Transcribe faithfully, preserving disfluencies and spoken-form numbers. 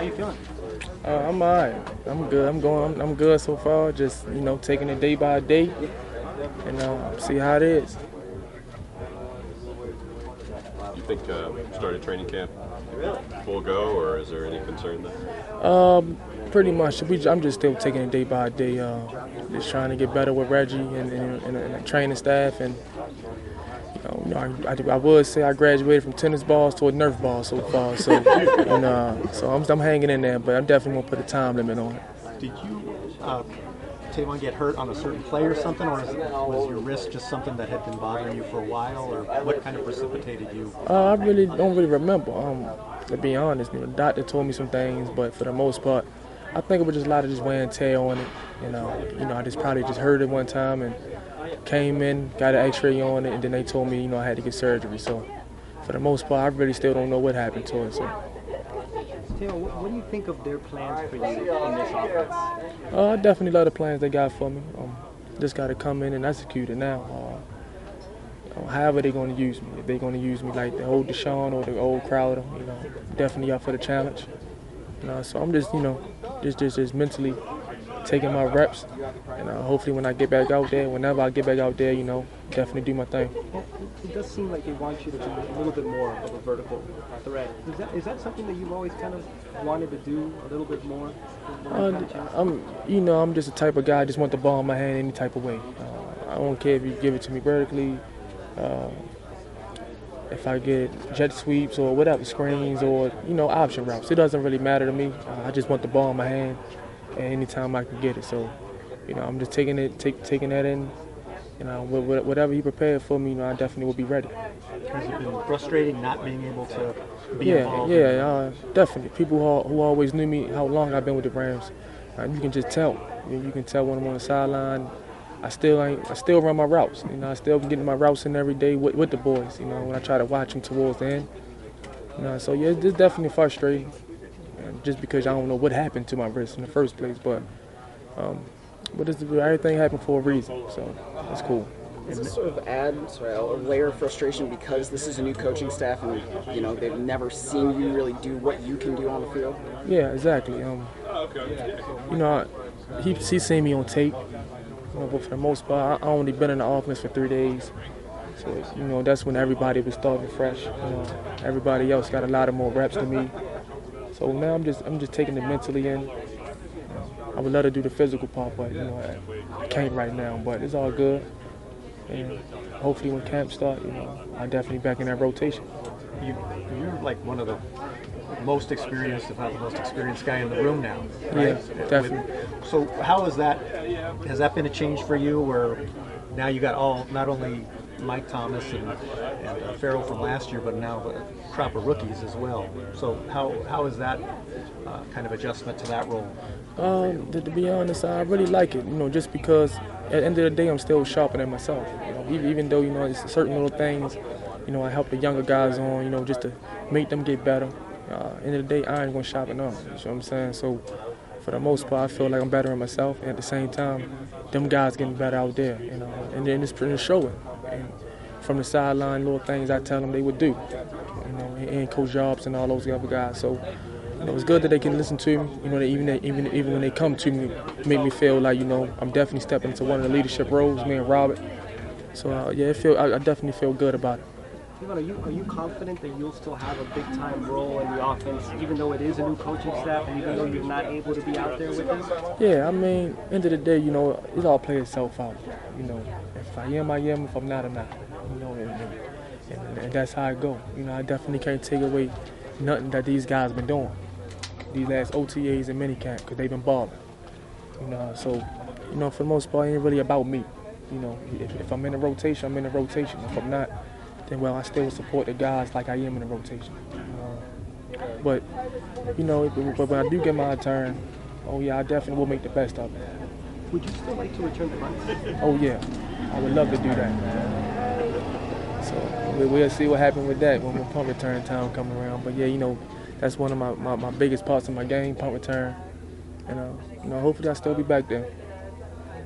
you feeling? Uh, I'm alright. I'm good. I'm going. I'm, I'm good so far. Just you know, taking it day by day, and uh, see how it is. You think uh, started training camp full go, or is there any concern there? Um, pretty much. We, I'm just still taking it day by day. Uh, just trying to get better with Reggie and, and, and, and the training staff, and you know, I, I, I would say I graduated from tennis balls to a Nerf ball so far. So, and, uh, so I'm, I'm hanging in there, but I'm definitely gonna put a time limit on it. Did you, uh, Tavon, get hurt on a certain play or something, or is it, was your wrist just something that had been bothering you for a while, or what kind of precipitated you? Uh, I really don't really remember. Um, to be honest, you know, the doctor told me some things, but for the most part, I think it was just a lot of just wear and tear on it. You know, you know, I just probably just heard it one time and came in, got an X-ray on it, and then they told me, you know, I had to get surgery. So, for the most part, I really still don't know what happened to it. So. Taylor, what, what do you think of their plans for you in this offense? Uh, I definitely love the plans they got for me. Um, just got to come in and execute it now. Uh, uh, however they're going to use me. If they're going to use me like the old Deshaun or the old Crowder, you know, definitely up for the challenge. You know, so I'm just, you know, just, just, just mentally taking my reps, and uh, hopefully when I get back out there, whenever I get back out there, you know, definitely do my thing. It does seem like they want you to be a little bit more of a vertical threat. Is that is that something that you've always kind of wanted to do a little bit more? Uh, I'm, you know, I'm just the type of guy I just want the ball in my hand any type of way. Uh, I don't care if you give it to me vertically, uh, if I get jet sweeps or whatever, screens or, you know, option routes. It doesn't really matter to me. Uh, I just want the ball in my hand and anytime I can get it. So, you know, I'm just taking it, take, taking that in. You know, whatever he prepared for me, you know, I definitely will be ready. Has it been frustrating not being able to be yeah, involved? Yeah, yeah, uh, definitely. People who, who always knew me, how long I've been with the Rams, uh, you can just tell. You, you can tell when I'm on the sideline. I still ain't, I still run my routes. You know, I still getting my routes in every day with, with the boys. You know, when I try to watch them towards the end. You know, so yeah, it's definitely frustrating. And just because I don't know what happened to my wrist in the first place, but. Um, But it's, everything happened for a reason, so it's cool. Does this sort of add sort of a layer of frustration because this is a new coaching staff and, you know, they've never seen you really do what you can do on the field? Yeah, exactly. Um, you know, he he's seen me on tape, you know, but for the most part, I only been in the offense for three days. So, you know, that's when everybody was starting fresh. You know, everybody else got a lot of more reps than me. So now I'm just I'm just taking it mentally in. I would love to do the physical part, but you know I, I can't right now. But it's all good, and hopefully when camp starts, you know, I'm definitely back in that rotation. You, you're like one of the most experienced, if not the most experienced guy in the room now, right? Yeah, definitely. With, so how is that? Has that been a change for you, where now you got all not only Mike Thomas and, and uh, Farrell from last year, but now a crop of rookies as well. So how how is that uh, kind of adjustment to that role? Um, to, to be honest, I really like it. You know, just because at the end of the day, I'm still sharpening myself. You know, even, even though you know it's certain little things, you know, I help the younger guys on. You know, just to make them get better. Uh, end of the day, I ain't gonna sharpen up. You know what I'm saying? So, for the most part, I feel like I'm bettering myself, and at the same time, them guys getting better out there. You know, and then it's pretty showing. And from the sideline, little things I tell them they would do. You know, and Coach Jobs and all those other guys. So. You know, it's good that they can listen to me. You know, they, even they, even even when they come to me, make me feel like you know I'm definitely stepping into one of the leadership roles. Me and Robert. So uh, yeah, it feel I, I definitely feel good about it. Are you are you confident that you'll still have a big time role in the offense, even though it is a new coaching staff, and even though you're not able to be out there with them? Yeah, I mean, end of the day, you know, it all plays itself out. You know, if I am, I am. If I'm not, I'm not. You know, and, and, and that's how I go. You know, I definitely can't take away nothing that these guys been doing. These last O T As and minicamp, because they've been balling. You know, so, you know, for the most part, it ain't really about me. You know, if, if I'm in a rotation, I'm in a rotation. If I'm not, then, well, I still support the guys like I am in a rotation. Uh, but, you know, but when I do get my turn, oh, yeah, I definitely will make the best of it. Would you still like to return to punts? Oh, yeah. I would love to do that. So we'll see what happens with that when the punt return time come around. But, yeah, you know, that's one of my, my, my biggest parts of my game, punt return. And, uh, you know, hopefully I'll still be back there.